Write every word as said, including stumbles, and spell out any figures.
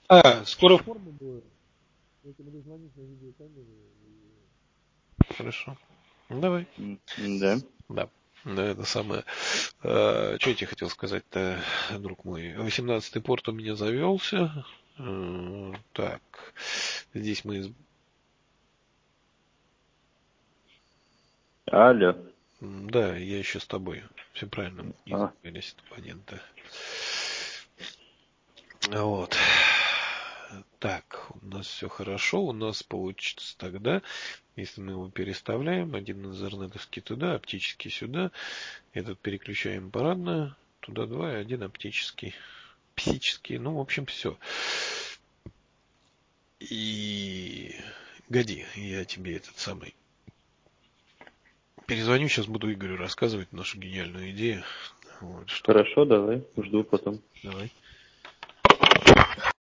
А, скоро форма будет. Я тебе буду звонить на видеокамеру. Хорошо. Ну, давай. Да. Да. Да, это самое. Э, что я тебе хотел сказать-то, друг мой? восемнадцатый порт у меня завелся. Э, так. Здесь мы... из- Алло. М, Да, я еще с тобой. Все правильно. Не А, забылись абонента. Вот. Так, у нас все хорошо. У нас получится тогда, если мы его переставляем, один изернетовский туда, оптический сюда, этот переключаем парадно, туда два и один оптический, псический, ну, в общем, все. И годи, я тебе этот самый перезвоню, сейчас буду Игорю рассказывать нашу гениальную идею. Вот, что хорошо, давай. Жду потом. давай.